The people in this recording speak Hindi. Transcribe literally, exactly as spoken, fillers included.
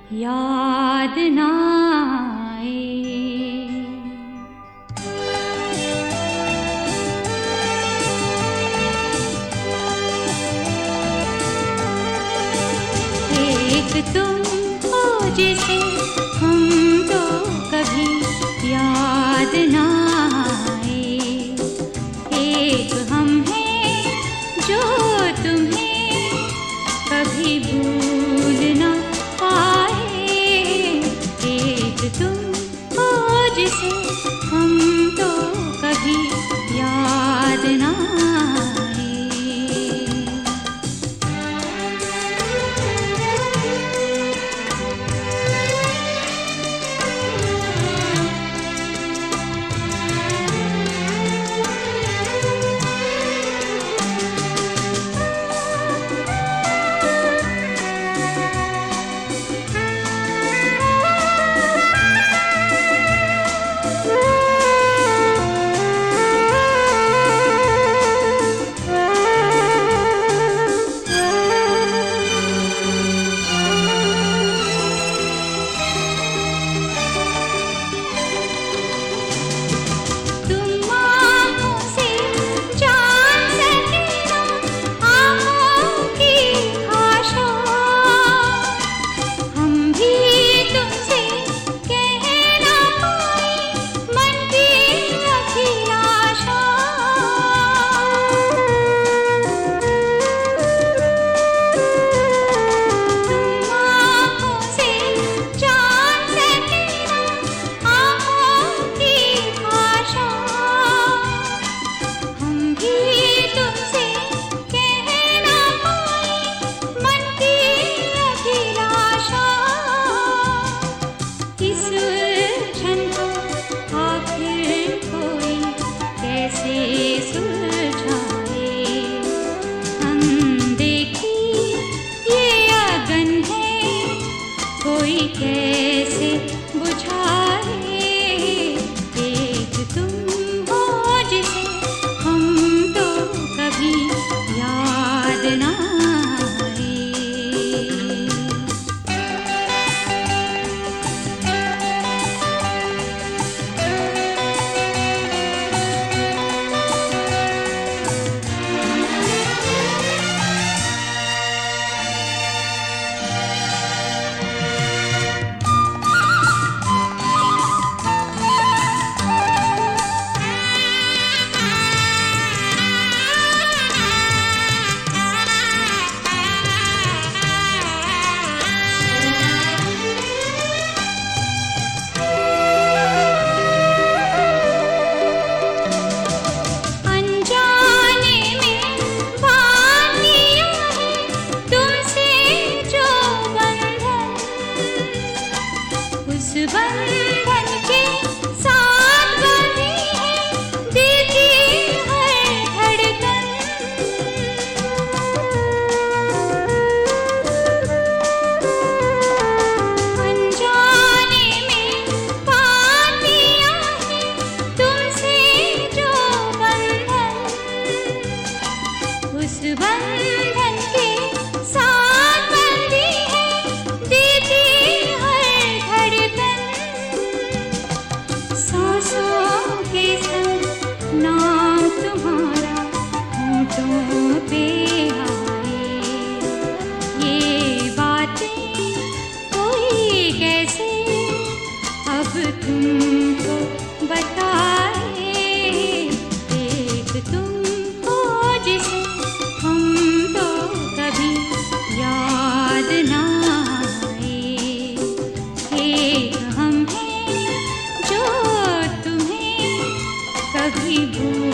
याद ना आए। एक तुम हो जिसे हम तो कभी याद ना आए, एक हम हैं जो तुम्हें कभी भूल ना पाए। एक तुम हो जिसे हम तो कभी याद ना आए। कोई कैसे बुझाए। एक तुम हो जिसे हम तो कभी याद ना आए। बंधन के साथ बंधी है दिल की हर धड़कन। अनजाने में बांध दिया है तुमसे जो बंधन, उस बंधन के साथ बंधी है दिल की हर धड़कन। सांसों के संग नाम तुम्हारा होठों पे आए। ये बातें कोई कैसे अब तुमको बताए। एक तुम हो जिसे हम तो कभी याद ना आए। एक हम हैं जो तुम्हें कभी भूल